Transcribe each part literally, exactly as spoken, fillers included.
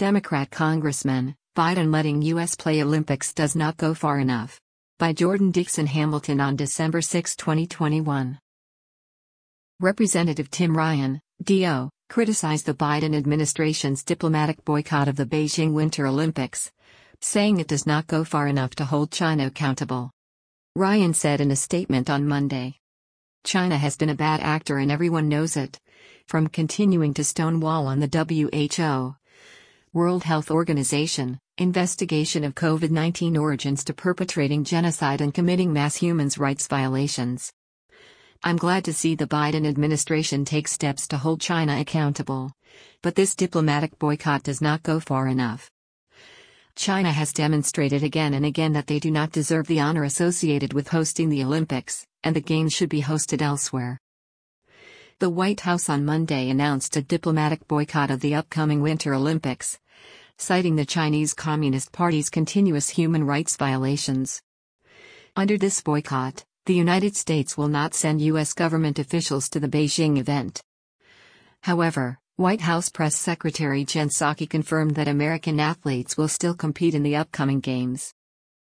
Democrat Congressman, Biden letting U S play Olympics does not go far enough. By Jordan Dixon Hamilton on December sixth, twenty twenty-one. Representative Tim Ryan, D O, criticized the Biden administration's diplomatic boycott of the Beijing Winter Olympics, saying it does not go far enough to hold China accountable. Ryan said in a statement on Monday, "China has been a bad actor and everyone knows it, from continuing to stonewall on the W H O, World Health Organization, investigation of COVID nineteen origins to perpetrating genocide and committing mass human rights violations. I'm glad to see the Biden administration take steps to hold China accountable, but this diplomatic boycott does not go far enough. China has demonstrated again and again that they do not deserve the honor associated with hosting the Olympics, and the Games should be hosted elsewhere." The White House on Monday announced a diplomatic boycott of the upcoming Winter Olympics, citing the Chinese Communist Party's continuous human rights violations. Under this boycott, the United States will not send U S government officials to the Beijing event. However, White House Press Secretary Jen Psaki confirmed that American athletes will still compete in the upcoming Games.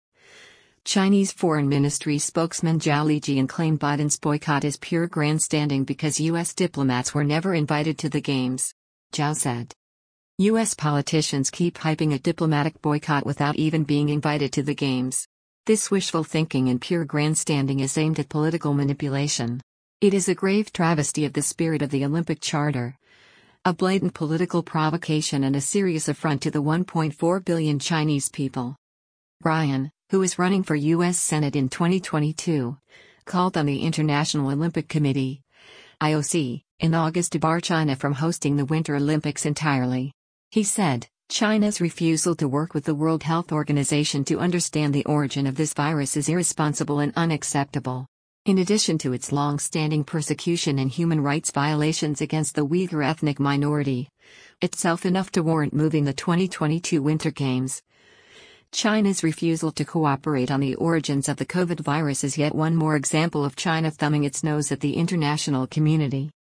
Chinese Foreign Ministry spokesman Zhao Lijian claimed Biden's boycott is pure grandstanding because U S diplomats were never invited to the Games. Zhao said, "U S politicians keep hyping a diplomatic boycott without even being invited to the Games. This wishful thinking and pure grandstanding is aimed at political manipulation. It is a grave travesty of the spirit of the Olympic Charter, a blatant political provocation and a serious affront to the one point four billion Chinese people." Ryan, who is running for U S Senate in twenty twenty-two, called on the International Olympic Committee, I O C, in August to bar China from hosting the Winter Olympics entirely. He said, "China's refusal to work with the World Health Organization to understand the origin of this virus is irresponsible and unacceptable. In addition to its long-standing persecution and human rights violations against the Uyghur ethnic minority, itself enough to warrant moving the twenty twenty-two Winter Games. China's refusal to cooperate on the origins of the COVID virus is yet one more example of China thumbing its nose at the international community."